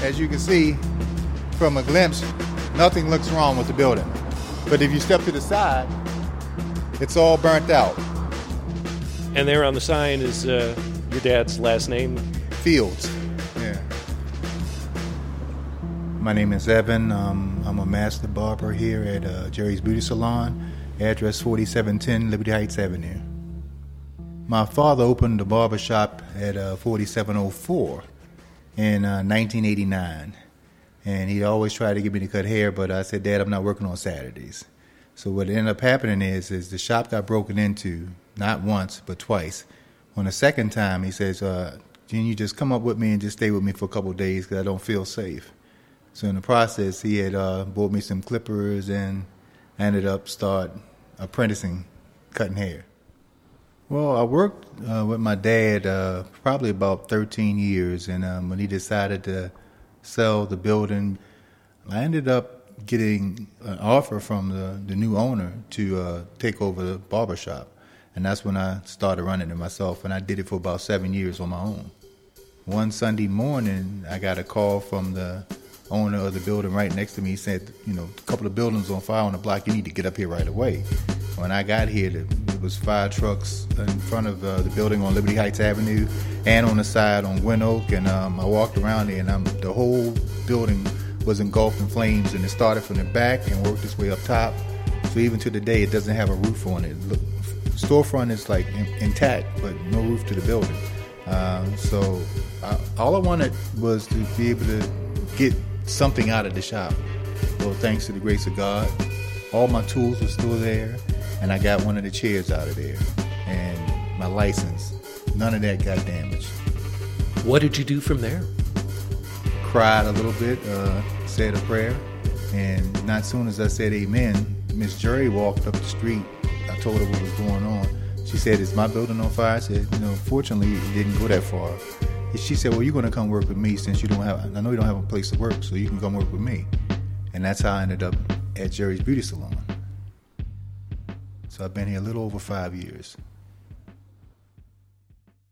as you can see from a glimpse, nothing looks wrong with the building. But if you step to the side, it's all burnt out. And there on the sign is your dad's last name? Fields. Yeah. My name is Evan. I'm a master barber here at Jerry's Beauty Salon, address 4710 Liberty Heights Avenue. My father opened the barber shop at 4704 in 1989. And he always tried to get me to cut hair, but I said, Dad, I'm not working on Saturdays. So what ended up happening is the shop got broken into, not once, but twice. On the second time, he says, can you just come up with me and just stay with me for a couple of days because I don't feel safe. So in the process, he had bought me some clippers, and I ended up start apprenticing cutting hair. Well, I worked with my dad probably about 13 years, and when he decided to sell the building, I ended up getting an offer from the new owner to take over the barbershop. And that's when I started running it myself, and I did it for about 7 years on my own. One Sunday morning, I got a call from the owner of the building right next to me. He said, a couple of buildings on fire on the block, you need to get up here right away. When I got here, there was fire trucks in front of the building on Liberty Heights Avenue and on the side on Gwynn Oak, and I walked around there, and the whole building was engulfed in flames, and it started from the back and worked its way up top. So even to the day, it doesn't have a roof on it. Look, storefront is like intact, but no roof to the building. So all I wanted was to be able to get something out of the shop. Well, thanks to the grace of God, all my tools were still there, and I got one of the chairs out of there. And my license, none of that got damaged. What did you do from there? Cried a little bit, said a prayer, and not soon as I said amen, Miss Jerry walked up the street. I told her what was going on. She said, is my building on fire? I said, fortunately, it didn't go that far. She said, well, you're going to come work with me since I know you don't have a place to work, so you can come work with me. And that's how I ended up at Jerry's Beauty Salon. So I've been here a little over 5 years.